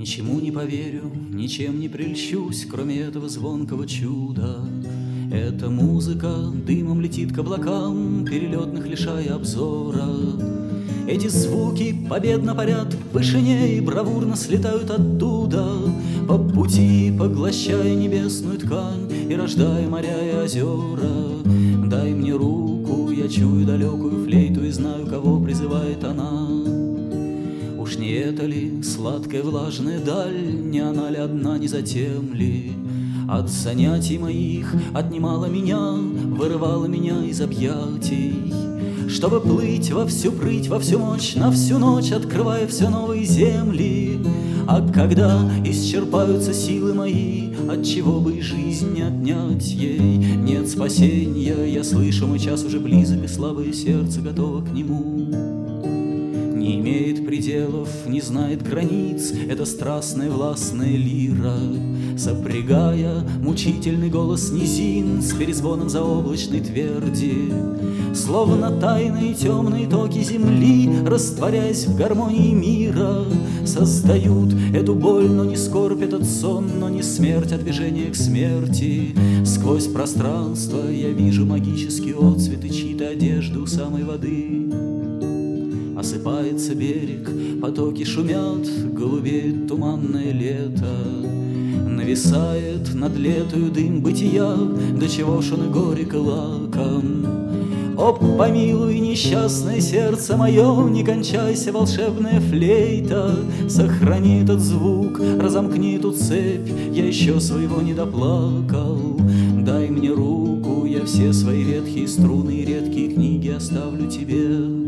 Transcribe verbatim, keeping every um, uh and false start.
Ничему не поверю, ничем не прельщусь, кроме этого звонкого чуда. Эта музыка дымом летит к облакам, перелетных лишая обзора. Эти звуки победно парят в вышине и бравурно слетают оттуда, по пути поглощая небесную ткань и рождая моря и озера. Дай мне руку, я чую далекую флейту и знаю, кого призывает она. Уж не это ли сладкая влажная даль, не она ли одна, не затем ли от занятий моих отнимала меня, вырывала меня из объятий, чтобы плыть во всю прыть, во всю мощь, на всю ночь, открывая все новые земли. А когда исчерпаются силы мои, отчего бы и жизнь не отнять ей? Нет спасения, я слышу, мой час уже близок, и слабое сердце готово к нему. Не имеет пределов, не знает границ эта страстная властная лира, сопрягая мучительный голос низин с перезвоном заоблачной тверди. Словно тайные темные токи земли, растворяясь в гармонии мира, создают эту боль, но не скорбь, этот сон, но не смерть, а движение к смерти. Сквозь пространство я вижу магические отцветы чьи-то одежды у самой воды. Осыпается берег, потоки шумят, голубеет туманное лето. Нависает над летою дым бытия, до чего ж он и горек и лаком. О, помилуй, несчастное сердце мое, не кончайся, волшебная флейта. Сохрани этот звук, разомкни эту цепь, я еще своего не доплакал. Дай мне руку, я все свои ветхие струны и редкие книги оставлю тебе.